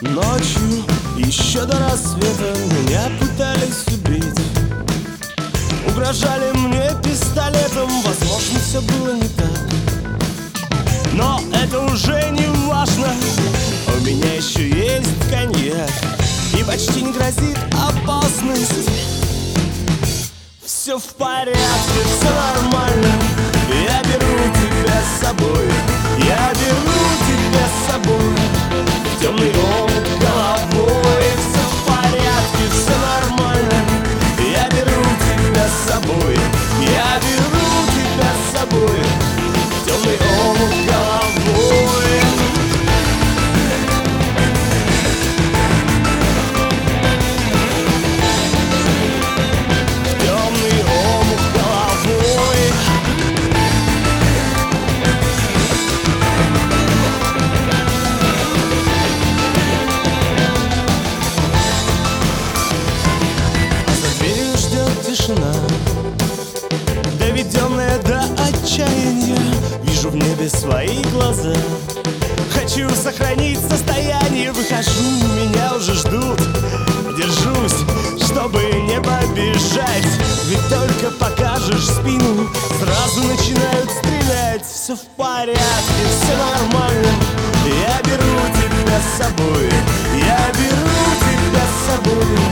Ночью, еще до рассвета, меня пытались убить. Угрожали мне пистолетом, возможно, все было не так. Но это уже не важно, у меня еще есть коньяк, и почти не грозит опасность. Все в порядке, все нормально, я беру тебя с собой. Я беру тебя с собой в темный омут головой. Все в порядке, все нормально, я беру тебя с собой. Я беру тебя с собой в темный омут головой. В темный омут головой. За дверью ждет тишина, доведенная до отчаяния. Вижу в небе свои глаза, хочу сохранить состояние. Выхожу, меня уже ждут, держусь, чтобы не побежать. Ведь только покажешь спину, сразу начинают стрелять. Все в порядке, все нормально, я беру тебя с собой. Я беру тебя с собой.